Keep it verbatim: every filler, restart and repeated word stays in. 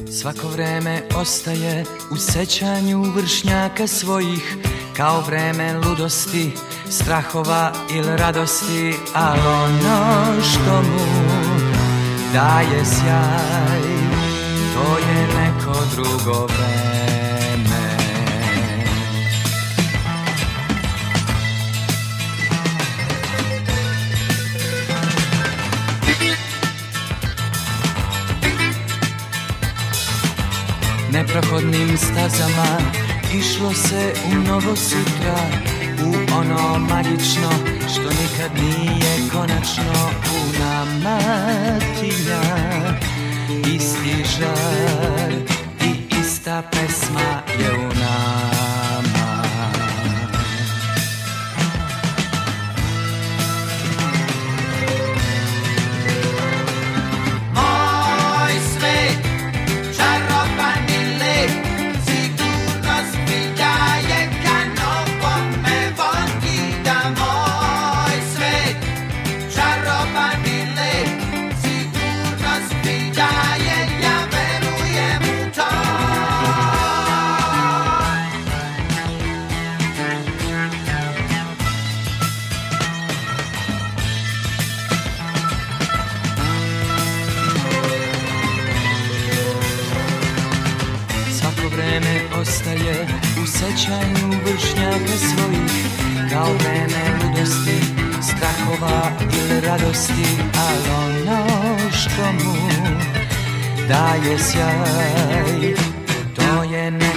Svako vreme ostaje u sećanju vršnjaka svojih, kao vreme ludosti, strahova ili radosti, ali ono što mu daje sjaj, to je neko drugo vreme. Neprohodnim stazama išlo se u novo sutra, u ono magično što nikad nije konačno. U nama tinja isti žar i ista pesma je u nama. Moj svet, čarobani lek, sigurnost mi daje kanovo me vodi da moj svet, čarobani lek, sigurnost mi daje, ja verujem u to. Svako vreme ostaje u sećanju vršnjaka svojih, kao vreme ludosti, strahova ili radosti, ali ono što mu daje sjaj, to je ne